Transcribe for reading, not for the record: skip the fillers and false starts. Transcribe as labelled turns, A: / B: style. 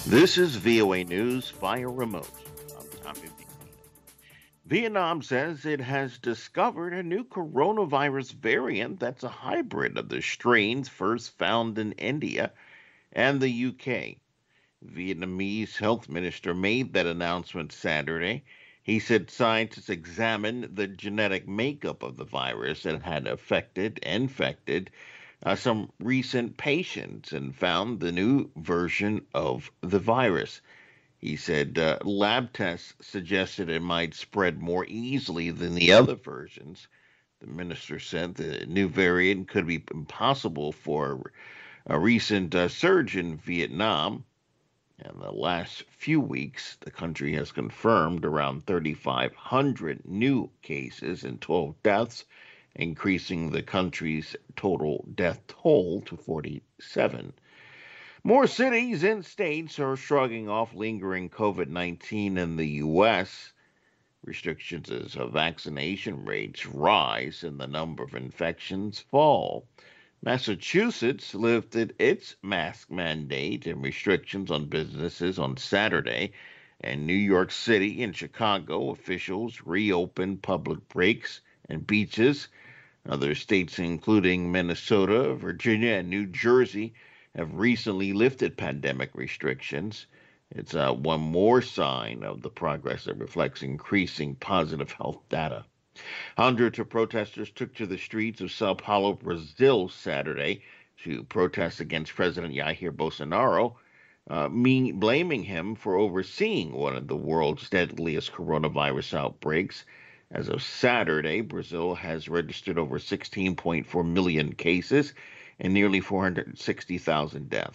A: This is VOA News via remote. I'm Tommy V. Vietnam says it has discovered a new coronavirus variant that's a hybrid of the strains first found in India and the UK. Vietnamese health minister made that announcement Saturday. He said scientists examined the genetic makeup of the virus that had infected some recent patients and found the new version of the virus. He said lab tests suggested it might spread more easily than the other versions. The minister said the new variant could be impossible for a recent surge in Vietnam. In the last few weeks, the country has confirmed around 3,500 new cases and 12 deaths, increasing the country's total death toll to 47. More cities and states are shrugging off lingering COVID 19 in the U.S. Restrictions as vaccination rates rise and the number of infections fall. Massachusetts lifted its mask mandate and restrictions on businesses on Saturday. And New York City and Chicago officials reopened public breaks and beaches. Other states, including Minnesota, Virginia, and New Jersey, have recently lifted pandemic restrictions. It's one more sign of the progress that reflects increasing positive health data. Hundreds of protesters took to the streets of Sao Paulo, Brazil, Saturday to protest against President Jair Bolsonaro, blaming him for overseeing one of the world's deadliest coronavirus outbreaks. As of Saturday, Brazil has registered over 16.4 million cases and nearly 460,000 deaths.